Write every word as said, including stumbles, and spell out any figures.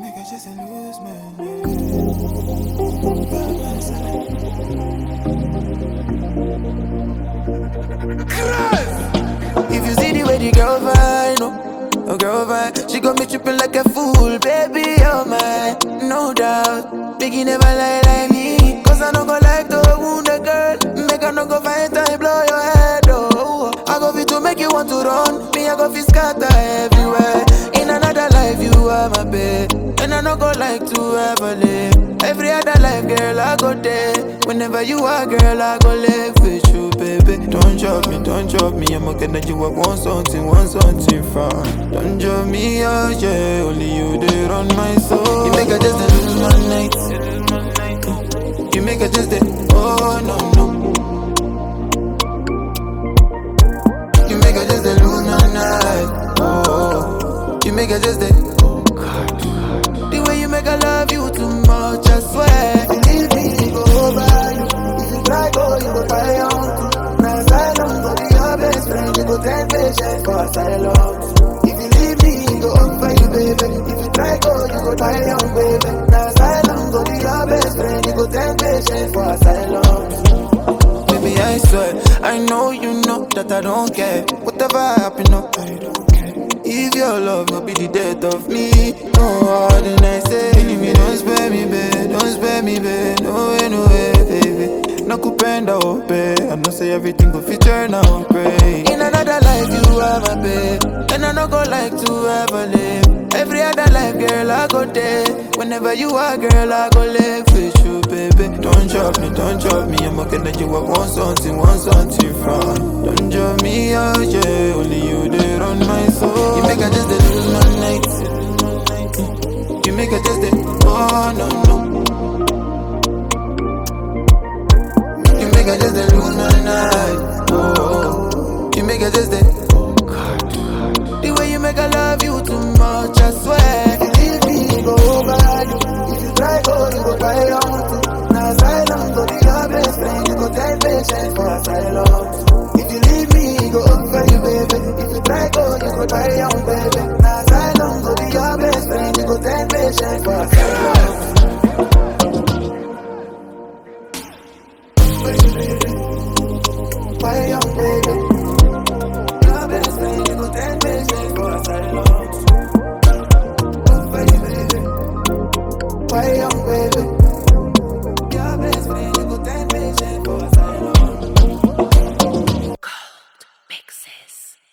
make I just lose my mind. If you see the way the girl vibe, no, a girl vibe, she got me tripping like a fool, baby, oh my, no doubt. Biggie never lie like me, cause I don't go like to wound a girl. Make her no go find time, blow your head, oh. I go fit to make you want to run, me I go fit scatter everywhere. In another life you are my babe, and I don't go like to ever live. Every other life, girl, I go there. Whenever you are, girl, I go live with you, baby. Don't drop me, don't drop me. I'm okay that you I want something, want something from. Don't drop me, oh yeah. Only you there on my soul. You make her just a lose my night. You make her just a, oh no, no. You make her just a lose my night. Oh, you make her just a, oh God. The way you make her love you too much, I swear. Believe me, go over you. If you try go, you go try on to. Now asylum, go be your best friend. You go take patience for asylum. If you leave me, go over you, baby. If you try go, you go try on, baby. Now asylum, go be your best friend. You go take patience for asylum. Baby, I swear, I know you know that I don't care. Whatever happen, no, I don't care. If your love will be the death of me, no more than I say. Me don't spare me, babe, don't spare me, babe. No way, no way, baby. No kupenda ope, I know say everything go fit turn out great. In another life you are my babe, and I don't go like to ever live. Every other life, girl, I go there. Whenever you are, girl, I go live with you, baby. Don't drop me, don't drop me. I'm okay that you I want something, want something from. Don't drop me, oh yeah. Only you there on my soul. You make her just a lose my night. You make her just a, oh no, no. You make her just a lose my night. Oh, you make her just a, oh God. The way you make her love you too much, I swear. Believe me, go over you. If you try go, you go try on to. Now asylum, go be your best friend. You go take patience for asylum. If you leave me, go over you, baby. If you try go, you go try on, baby. Now asylum, go be your best friend. You go take patience for asylum. Why young baby? Your best friend, you go take patience for asylum. Over you, baby. Why young baby? Your best friend, you go take patience for asylum. Mixes.